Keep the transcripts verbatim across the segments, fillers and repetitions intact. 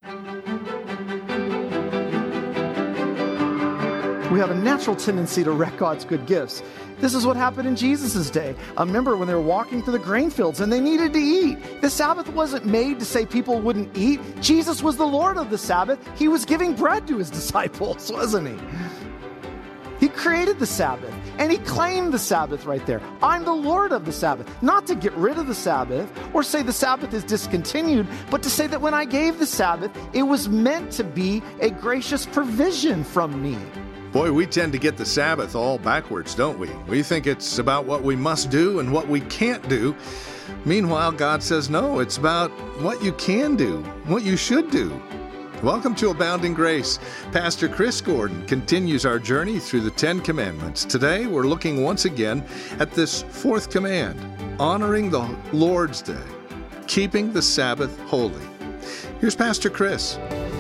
We have a natural tendency to wreck God's good gifts. This is what happened in Jesus' day. I remember when they were walking through the grain fields and they needed to eat. The Sabbath wasn't made to say people wouldn't eat. Jesus was the Lord of the Sabbath. He was giving bread to his disciples, wasn't he? He created the Sabbath, and he claimed the Sabbath right there. I'm the Lord of the Sabbath. Not to get rid of the Sabbath or say the Sabbath is discontinued, but to say that when I gave the Sabbath, it was meant to be a gracious provision from me. Boy, we tend to get the Sabbath all backwards, don't we? We think it's about what we must do and what we can't do. Meanwhile, God says, no, it's about what you can do, what you should do. Welcome to Abounding Grace. Pastor Chris Gordon continues our journey through the Ten Commandments. Today, we're looking once again at this fourth command, honoring the Lord's Day, keeping the Sabbath holy. Here's Pastor Chris.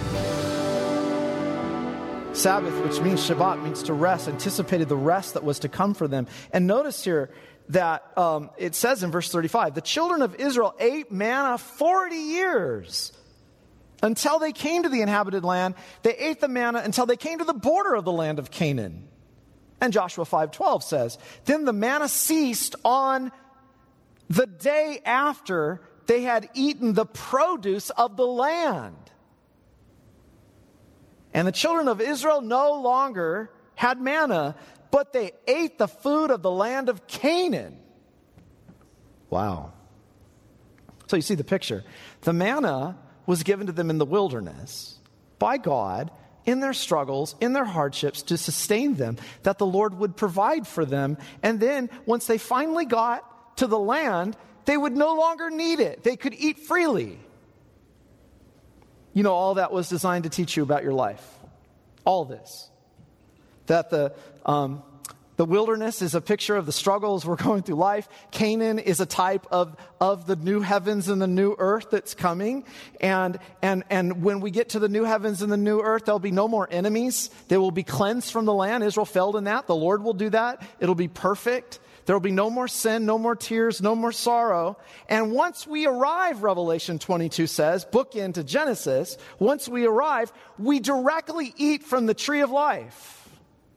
Sabbath, which means Shabbat, means to rest, anticipated the rest that was to come for them. And notice here that um, it says in verse thirty-five, the children of Israel ate manna forty years until they came to the inhabited land. They ate the manna until they came to the border of the land of Canaan. And Joshua five twelve says, then the manna ceased on the day after they had eaten the produce of the land. And the children of Israel no longer had manna, but they ate the food of the land of Canaan. Wow. So you see the picture. The manna was given to them in the wilderness by God in their struggles, in their hardships, to sustain them, that the Lord would provide for them. And then once they finally got to the land, they would no longer need it. They could eat freely. You know, all that was designed to teach you about your life. All this. That the um, the wilderness is a picture of the struggles we're going through life. Canaan is a type of, of the new heavens and the new earth that's coming. And, and, and when we get to the new heavens and the new earth, there'll be no more enemies. They will be cleansed from the land. Israel failed in that. The Lord will do that. It'll be perfect. There will be no more sin, no more tears, no more sorrow. And once we arrive, Revelation twenty-two says, book into Genesis, once we arrive, we directly eat from the tree of life.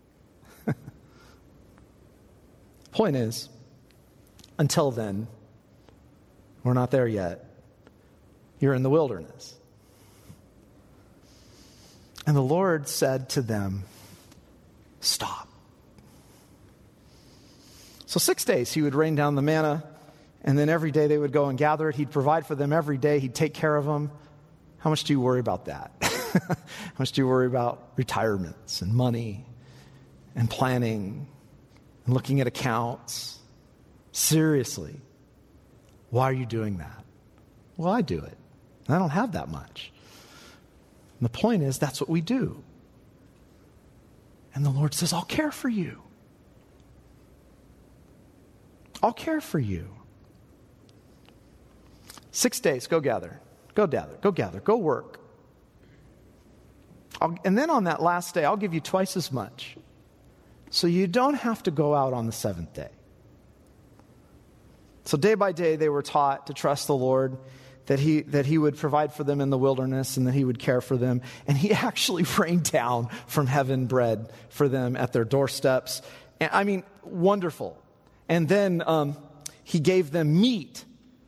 Point is, until then, we're not there yet. You're in the wilderness. And the Lord said to them, stop. So six days he would rain down the manna, and then every day they would go and gather it. He'd provide for them every day. He'd take care of them. How much do you worry about that? How much do you worry about retirements and money and planning and looking at accounts? Seriously, why are you doing that? Well, I do it. I don't have that much. And the point is, that's what we do. And the Lord says, I'll care for you. I'll care for you. Six days, go gather. Go gather. Go gather. Go work. I'll, and then on that last day, I'll give you twice as much. So you don't have to go out on the seventh day. So day by day, they were taught to trust the Lord, that he, that he would provide for them in the wilderness and that he would care for them. And he actually rained down from heaven bread for them at their doorsteps. And, I mean, wonderful. And then um, he gave them meat.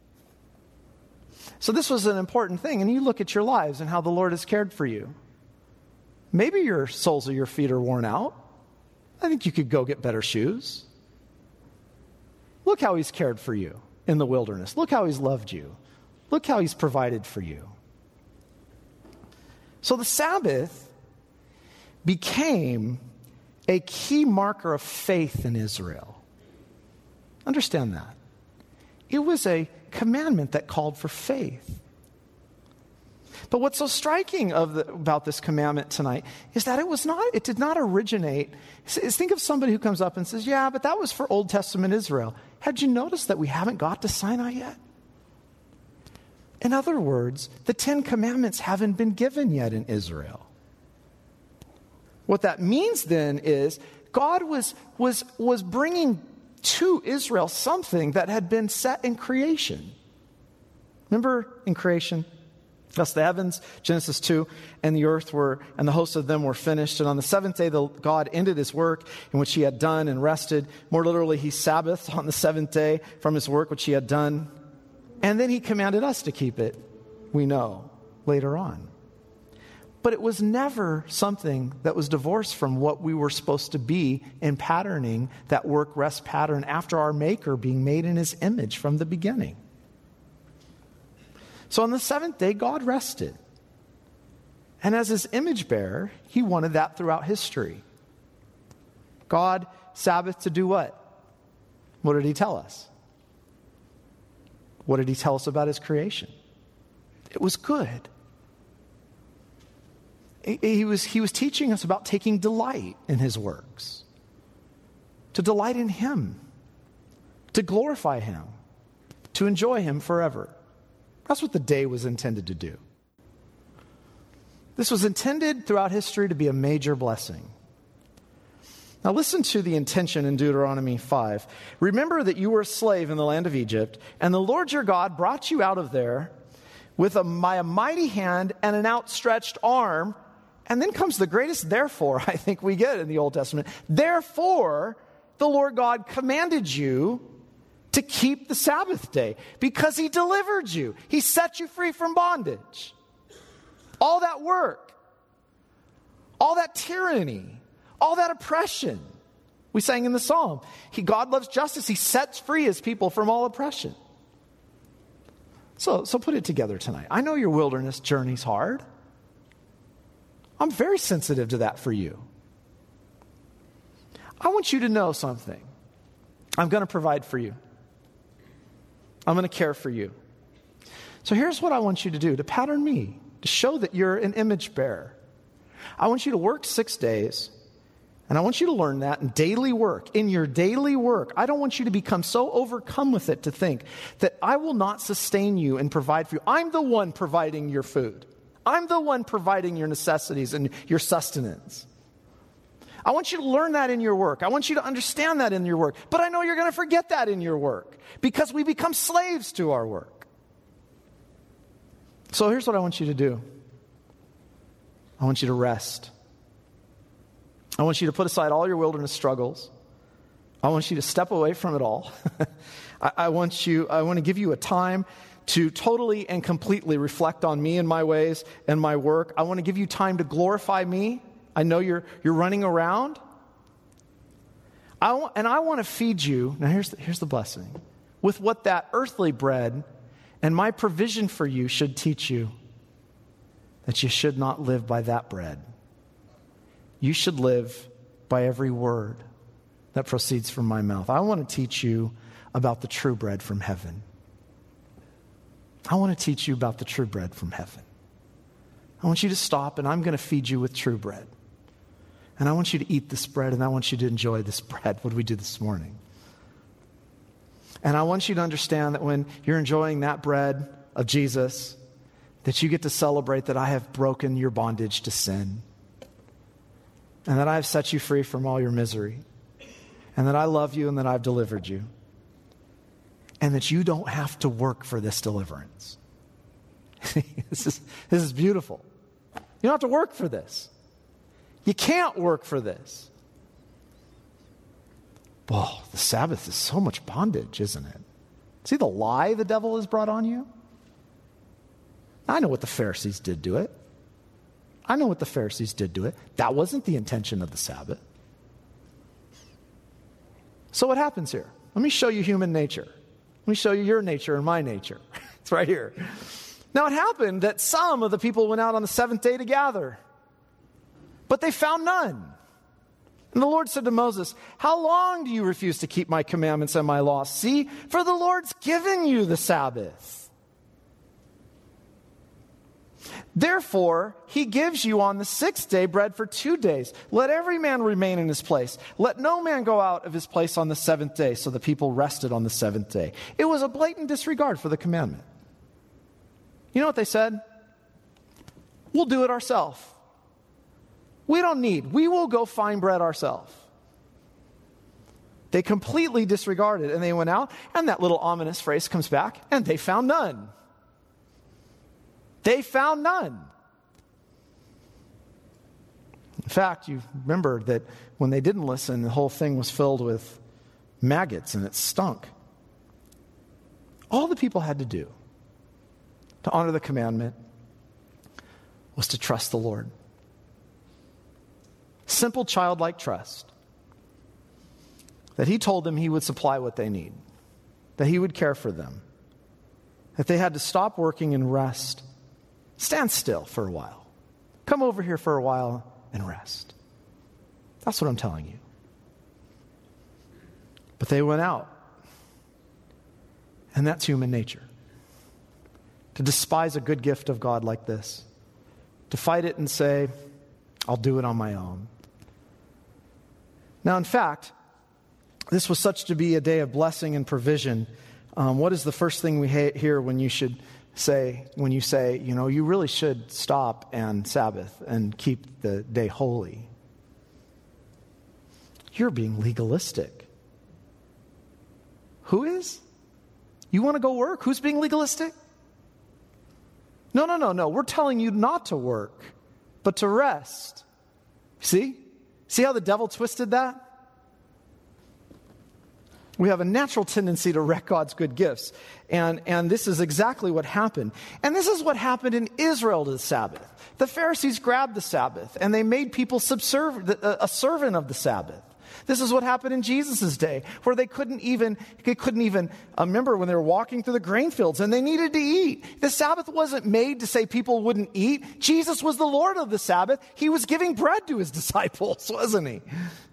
So this was an important thing. And you look at your lives and how the Lord has cared for you. Maybe your soles of your feet are worn out. I think you could go get better shoes. Look how he's cared for you in the wilderness. Look how he's loved you. Look how he's provided for you. So the Sabbath became a key marker of faith in Israel. Understand that. It was a commandment that called for faith. But what's so striking of the, about this commandment tonight is that it was not, it did not originate. Think of somebody who comes up and says, yeah, but that was for Old Testament Israel. Had you noticed that we haven't got to Sinai yet? In other words, the Ten Commandments haven't been given yet in Israel. What that means then is God was, was, was bringing to Israel something that had been set in creation. Remember in creation? Thus the heavens, Genesis two, and the earth were, and the hosts of them were finished. And on the seventh day, the God ended his work in which he had done and rested. More literally, he sabbathed on the seventh day from his work which he had done. And then he commanded us to keep it, we know, later on. But it was never something that was divorced from what we were supposed to be in patterning that work rest pattern after our Maker being made in his image from the beginning. So on the seventh day, God rested. And as his image bearer, he wanted that throughout history. God Sabbath to do what? What did he tell us? What did he tell us about his creation? It was good. He was, he was teaching us about taking delight in his works. To delight in him. To glorify him. To enjoy him forever. That's what the day was intended to do. This was intended throughout history to be a major blessing. Now listen to the intention in Deuteronomy five. Remember that you were a slave in the land of Egypt, and the Lord your God brought you out of there with a, by a mighty hand and an outstretched arm. And then comes the greatest therefore I think we get in the Old Testament. Therefore, the Lord God commanded you to keep the Sabbath day because he delivered you. He set you free from bondage. All that work, all that tyranny, all that oppression. We sang in the psalm, he, God loves justice. He sets free his people from all oppression. So, so put it together tonight. I know your wilderness journey's hard. I'm very sensitive to that for you. I want you to know something. I'm going to provide for you. I'm going to care for you. So here's what I want you to do to pattern me, to show that you're an image bearer. I want you to work six days, and I want you to learn that in daily work. In your daily work, I don't want you to become so overcome with it to think that I will not sustain you and provide for you. I'm the one providing your food. I'm the one providing your necessities and your sustenance. I want you to learn that in your work. I want you to understand that in your work. But I know you're going to forget that in your work because we become slaves to our work. So here's what I want you to do. I want you to rest. I want you to put aside all your wilderness struggles. I want you to step away from it all. I, I want you, I want to give you a time to totally and completely reflect on me and my ways and my work. I want to give you time to glorify me. I know you're you're running around. I want, and I want to feed you. Now here's the, here's the blessing. With what that earthly bread and my provision for you should teach you. That you should not live by that bread. You should live by every word that proceeds from my mouth. I want to teach you about the true bread from heaven. I want to teach you about the true bread from heaven. I want you to stop, and I'm going to feed you with true bread. And I want you to eat this bread, and I want you to enjoy this bread. What did we do this morning? And I want you to understand that when you're enjoying that bread of Jesus, that you get to celebrate that I have broken your bondage to sin. And that I have set you free from all your misery. And that I love you and that I've delivered you. And that you don't have to work for this deliverance. this is, this is beautiful. You don't have to work for this. You can't work for this. Well, the Sabbath is so much bondage, isn't it? See the lie the devil has brought on you? I know what the Pharisees did to it. I know what the Pharisees did to it. That wasn't the intention of the Sabbath. So what happens here? Let me show you human nature. Let me show you your nature and my nature. It's right here. Now it happened that some of the people went out on the seventh day to gather, but they found none. And the Lord said to Moses, how long do you refuse to keep my commandments and my laws? See, for the Lord's given you the Sabbath. Therefore, he gives you on the sixth day bread for two days. Let every man remain in his place. Let no man go out of his place on the seventh day. So the people rested on the seventh day. It was a blatant disregard for the commandment. You know what they said? We'll do it ourselves. We don't need. We will go find bread ourselves. They completely disregarded, and they went out, and that little ominous phrase comes back, and they found none. They found none. In fact, you remember that when they didn't listen, the whole thing was filled with maggots and it stunk. All the people had to do to honor the commandment was to trust the Lord. Simple childlike trust. That he told them he would supply what they need. That he would care for them. That they had to stop working and rest. Stand still for a while. Come over here for a while and rest. That's what I'm telling you. But they went out. And that's human nature. To despise a good gift of God like this. To fight it and say, I'll do it on my own. Now, in fact, this was such to be a day of blessing and provision. Um, what is the first thing we ha- hear when you should say, when you say, you know, you really should stop and Sabbath and keep the day holy? You're being legalistic. Who is? You want to go work? Who's being legalistic? No, no, no, no. We're telling you not to work, but to rest. See? See how the devil twisted that? We have a natural tendency to wreck God's good gifts. And, and this is exactly what happened. And this is what happened in Israel to the Sabbath. The Pharisees grabbed the Sabbath and they made people subserve, a servant of the Sabbath. This is what happened in Jesus' day, where they couldn't even, they couldn't even, uh, remember when they were walking through the grain fields and they needed to eat. The Sabbath wasn't made to say people wouldn't eat. Jesus was the Lord of the Sabbath. He was giving bread to his disciples, wasn't he?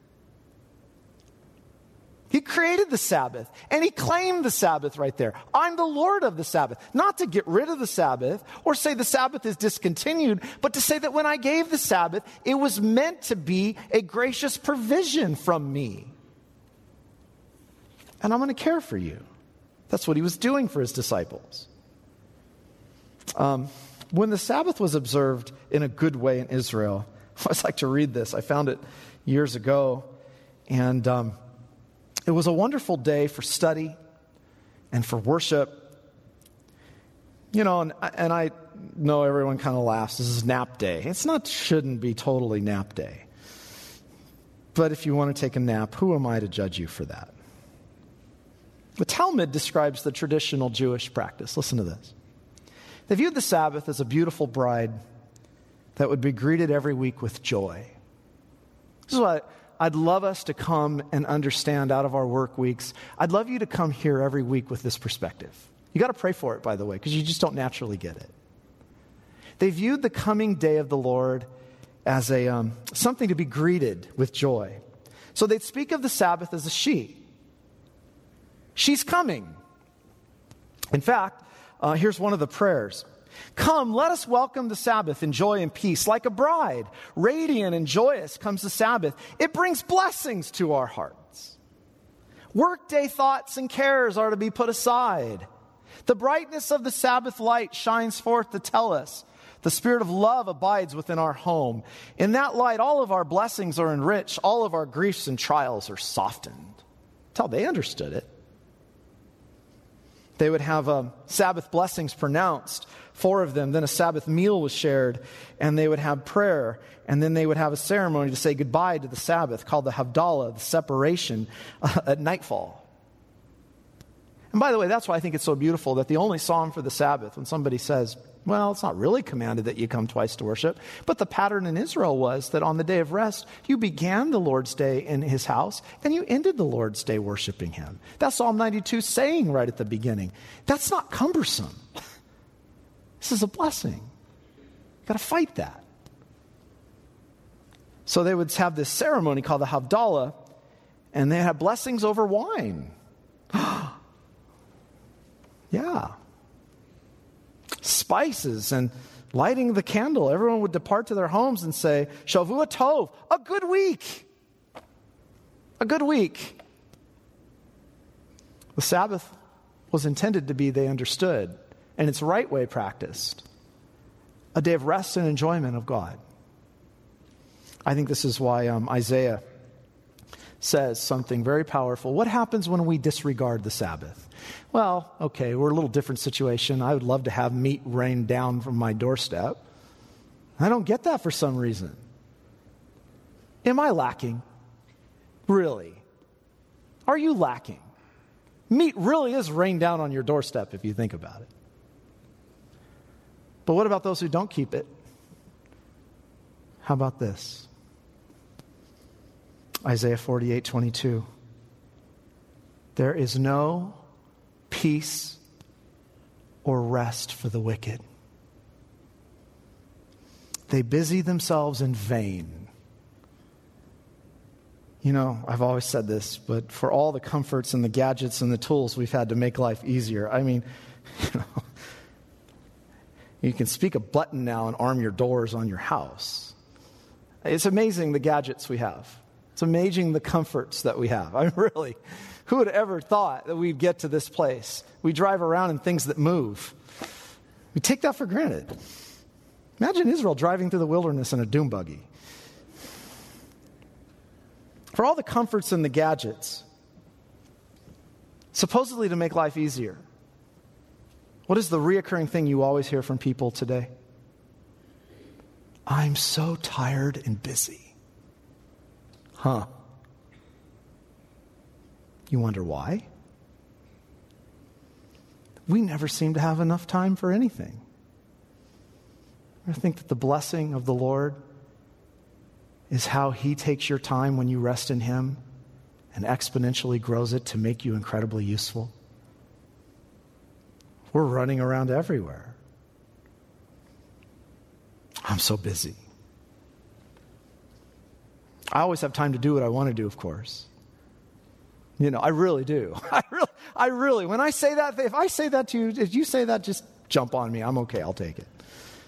He created the Sabbath, and he claimed the Sabbath right there. I'm the Lord of the Sabbath. Not to get rid of the Sabbath or say the Sabbath is discontinued, but to say that when I gave the Sabbath, it was meant to be a gracious provision from me. And I'm going to care for you. That's what he was doing for his disciples. Um, when the Sabbath was observed in a good way in Israel, I always like to read this. I found it years ago, and Um, it was a wonderful day for study and for worship. You know, and, and I know everyone kind of laughs. This is nap day. It's not, shouldn't be totally nap day. But if you want to take a nap, who am I to judge you for that? The Talmud describes the traditional Jewish practice. Listen to this. They viewed the Sabbath as a beautiful bride that would be greeted every week with joy. This is what I'd love us to come and understand out of our work weeks. I'd love you to come here every week with this perspective. You got to pray for it, by the way, because you just don't naturally get it. They viewed the coming day of the Lord as a um, something to be greeted with joy. So they'd speak of the Sabbath as a she. She's coming. In fact, uh, here's one of the prayers. Come, let us welcome the Sabbath in joy and peace. Like a bride, radiant and joyous comes the Sabbath. It brings blessings to our hearts. Workday thoughts and cares are to be put aside. The brightness of the Sabbath light shines forth to tell us the spirit of love abides within our home. In that light, all of our blessings are enriched. All of our griefs and trials are softened. That's how they understood it. They would have um, Sabbath blessings pronounced, four of them. Then a Sabbath meal was shared, and they would have prayer. And then they would have a ceremony to say goodbye to the Sabbath called the Havdalah, the separation, uh, at nightfall. And by the way, that's why I think it's so beautiful that the only song for the Sabbath, when somebody says, well, it's not really commanded that you come twice to worship, but the pattern in Israel was that on the day of rest, you began the Lord's day in his house, and you ended the Lord's day worshiping him. That's Psalm ninety-two saying right at the beginning. That's not cumbersome. This is a blessing. You've got to fight that. So they would have this ceremony called the Havdalah, and they had blessings over wine. Yeah. Spices and lighting the candle. Everyone would depart to their homes and say, Shavua Tov, a good week. A good week. The Sabbath was intended to be, they understood, and its right way practiced, a day of rest and enjoyment of God. I think this is why um, Isaiah says something very powerful. What happens when we disregard the Sabbath? Well, okay, we're a little different situation. I would love to have meat rain down from my doorstep. I don't get that for some reason. Am I lacking? Really? Are you lacking? Meat really is rained down on your doorstep if you think about it. But what about those who don't keep it? How about this? Isaiah forty-eight twenty-two. There is no peace or rest for the wicked. They busy themselves in vain. You know, I've always said this, but for all the comforts and the gadgets and the tools we've had to make life easier, I mean, you know, you can speak a button now and arm your doors on your house. It's amazing the gadgets we have. It's amazing the comforts that we have. I mean, really, who would have ever thought that we'd get to this place? We drive around in things that move. We take that for granted. Imagine Israel driving through the wilderness in a dune buggy. For all the comforts and the gadgets, supposedly to make life easier, what is the reoccurring thing you always hear from people today? I'm so tired and busy. Huh. You wonder why? We never seem to have enough time for anything. I think that the blessing of the Lord is how He takes your time when you rest in Him and exponentially grows it to make you incredibly useful. We're running around everywhere. I'm so busy. I always have time to do what I want to do, of course. You know, I really do. I really, I really, when I say that, if I say that to you, if you say that, just jump on me. I'm okay. I'll take it.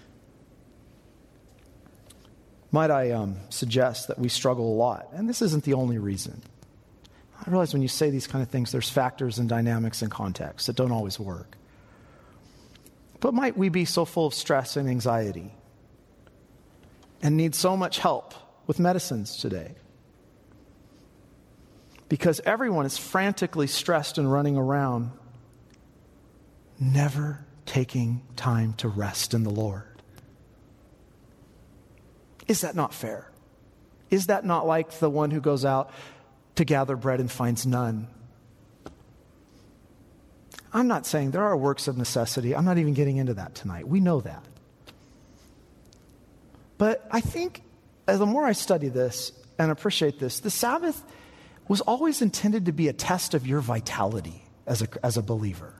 Might I um, suggest that we struggle a lot, and this isn't the only reason. I realize when you say these kind of things, there's factors and dynamics and contexts that don't always work. But might we be so full of stress and anxiety and need so much help with medicines today? Because everyone is frantically stressed and running around, never taking time to rest in the Lord. Is that not fair? Is that not like the one who goes out to gather bread and finds none? I'm not saying there are works of necessity. I'm not even getting into that tonight. We know that. But I think as the more I study this and appreciate this, the Sabbath was always intended to be a test of your vitality as a, as a believer.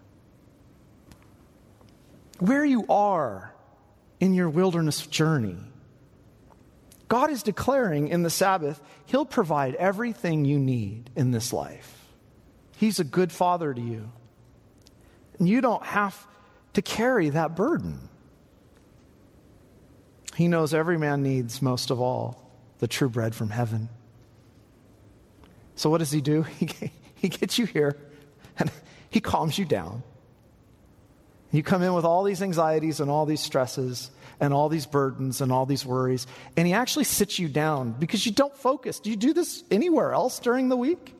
Where you are in your wilderness journey, God is declaring in the Sabbath, He'll provide everything you need in this life. He's a good Father to you. And you don't have to carry that burden. He knows every man needs, most of all, the true bread from heaven. So what does He do? He, he gets you here and He calms you down. You come in with all these anxieties and all these stresses and all these burdens and all these worries, and He actually sits you down because you don't focus. Do you do this anywhere else during the week?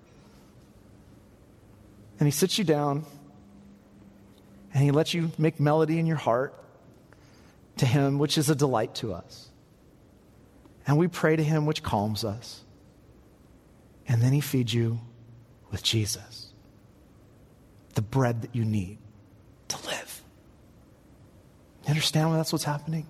And He sits you down and He lets you make melody in your heart to Him, which is a delight to us. And we pray to Him, which calms us. And then He feeds you with Jesus, the bread that you need to live. You understand why that's what's happening?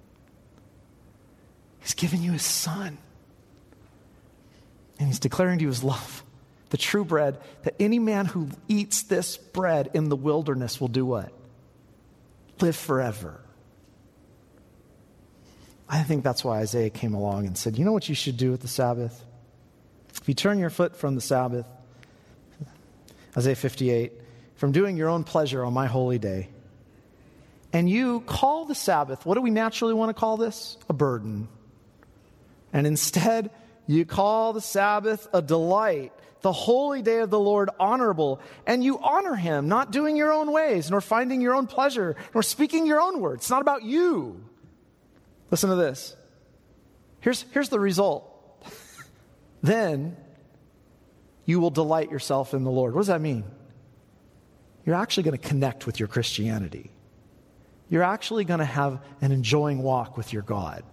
He's given you His Son. And He's declaring to you His love, the true bread, that any man who eats this bread in the wilderness will do what? Live forever. I think that's why Isaiah came along and said, you know what you should do with the Sabbath? If you turn your foot from the Sabbath, Isaiah fifty-eight, from doing your own pleasure on my holy day, and you call the Sabbath, what do we naturally want to call this? A burden. And instead, you call the Sabbath a delight, the holy day of the Lord honorable, and you honor Him, not doing your own ways, nor finding your own pleasure, nor speaking your own words. It's not about you. Listen to this. Here's, here's the result. Then you will delight yourself in the Lord. What does that mean? you're actually going to connect with your Christianity. You're actually going to have an enjoying walk with your God.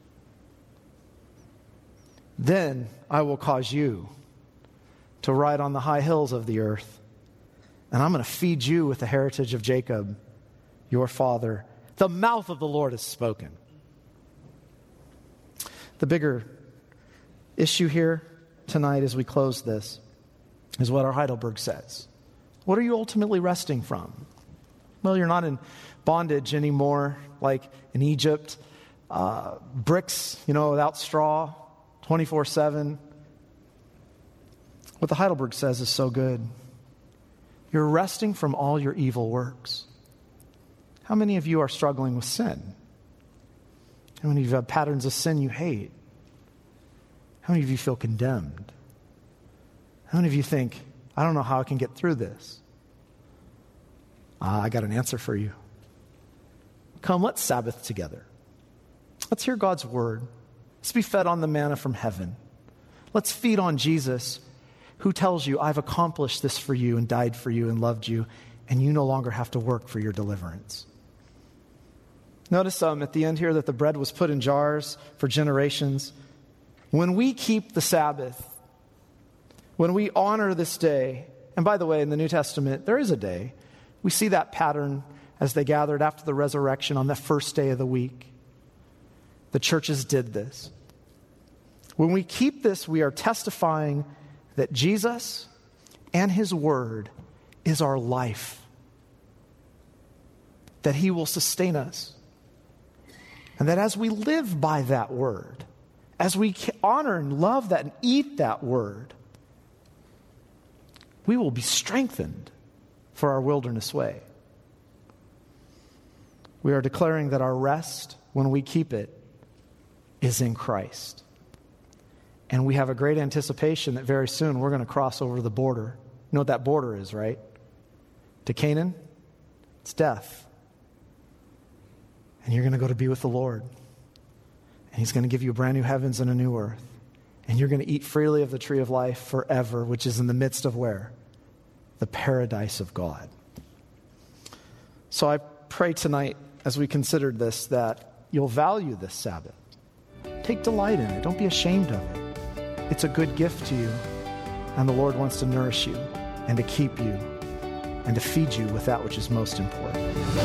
Then I will cause you to ride on the high hills of the earth, and I'm going to feed you with the heritage of Jacob, your father. The mouth of the Lord has spoken. The bigger issue here tonight as we close this is what our Heidelberg says. What are you ultimately resting from? Well, you're not in bondage anymore like in Egypt. Uh, bricks, you know, without straw, twenty-four seven. What the Heidelberg says is so good. You're resting from all your evil works. How many of you are struggling with sin? How many of you have patterns of sin you hate? How many of you feel condemned? How many of you think, I don't know how I can get through this? Uh, I got an answer for you. Come, let's Sabbath together. Let's hear God's word. Let's be fed on the manna from heaven. Let's feed on Jesus, who tells you, I've accomplished this for you and died for you and loved you, and you no longer have to work for your deliverance. Notice um, at the end here that the bread was put in jars for generations. When we keep the Sabbath, when we honor this day, and by the way, in the New Testament, there is a day. We see that pattern as they gathered after the resurrection on the first day of the week. The churches did this. When we keep this, we are testifying that Jesus and his word is our life, that he will sustain us, and that as we live by that word, as we honor and love that and eat that word, we will be strengthened for our wilderness way. We are declaring that our rest, when we keep it, is in Christ. And we have a great anticipation that very soon we're going to cross over the border. You know what that border is, right? To Canaan, it's death. And you're going to go to be with the Lord. And he's going to give you a brand new heavens and a new earth. And you're going to eat freely of the tree of life forever, which is in the midst of where? The paradise of God. So I pray tonight, as we considered this, that you'll value this Sabbath. Take delight in it. Don't be ashamed of it. It's a good gift to you, and the Lord wants to nourish you and to keep you and to feed you with that which is most important.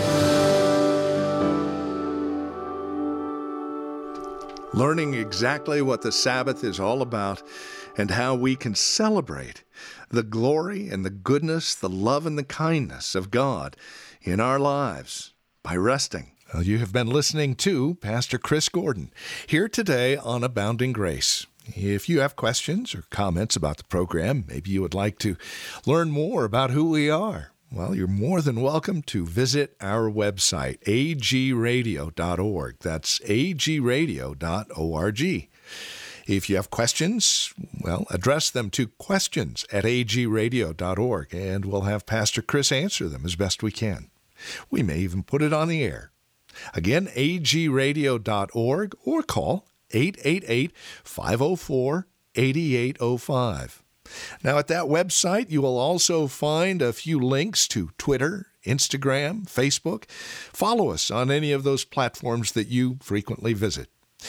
Learning exactly what the Sabbath is all about and how we can celebrate the glory and the goodness, the love and the kindness of God in our lives by resting. Well, you have been listening to Pastor Chris Gordon here today on Abounding Grace. If you have questions or comments about the program, maybe you would like to learn more about who we are, well, you're more than welcome to visit our website, a g radio dot org. That's a g radio dot org. If you have questions, well, address them to questions at a g radio dot org, and we'll have Pastor Chris answer them as best we can. We may even put it on the air. Again, a g radio dot org, or call eight eight eight, five oh four, eight eight oh five. Now, at that website, you will also find a few links to Twitter, Instagram, Facebook. Follow us on any of those platforms that you frequently visit.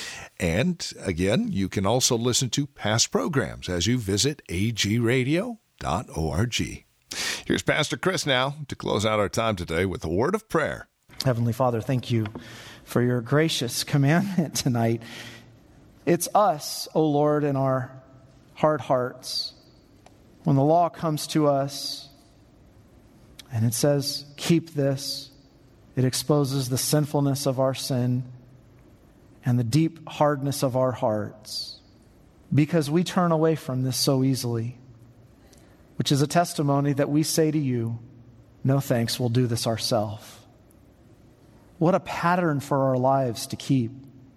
And again, you can also listen to past programs as you visit a g radio dot org. Here's Pastor Chris now to close out our time today with a word of prayer. Heavenly Father, thank you for your gracious commandment tonight. It's us, O Lord, in our hard hearts. When the law comes to us and it says, keep this, it exposes the sinfulness of our sin and the deep hardness of our hearts, because we turn away from this so easily, which is a testimony that we say to you, no thanks, we'll do this ourselves. What a pattern for our lives to keep.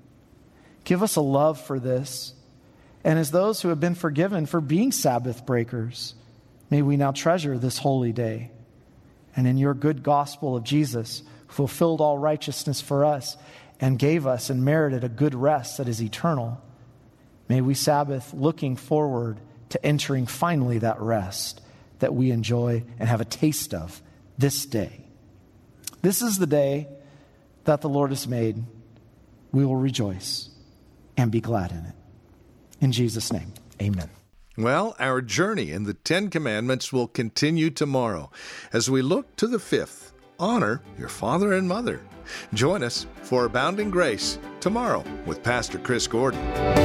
Give us a love for this. And as those who have been forgiven for being Sabbath breakers, may we now treasure this holy day. And in your good gospel of Jesus, who fulfilled all righteousness for us and gave us and merited a good rest that is eternal, may we Sabbath looking forward to entering finally that rest that we enjoy and have a taste of this day. This is the day that the Lord has made. We will rejoice and be glad in it. In Jesus' name, amen. Well, our journey in the Ten Commandments will continue tomorrow as we look to the fifth, honor your father and mother. Join us for Abounding Grace tomorrow with Pastor Chris Gordon.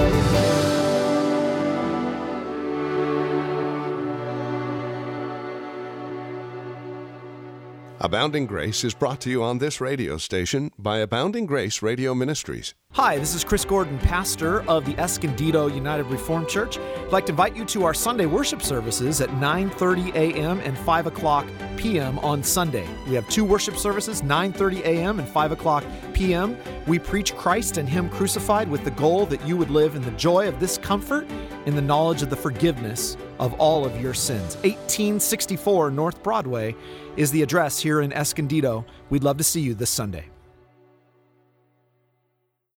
Abounding Grace is brought to you on this radio station by Abounding Grace Radio Ministries. Hi, this is Chris Gordon, pastor of the Escondido United Reformed Church. I'd like to invite you to our Sunday worship services at nine thirty a.m. and five o'clock p.m. on Sunday. We have two worship services, nine thirty a.m. and five o'clock p.m. We preach Christ and Him crucified with the goal that you would live in the joy of this comfort, in the knowledge of the forgiveness of all of your sins. eighteen sixty-four North Broadway is the address here in Escondido. We'd love to see you this Sunday.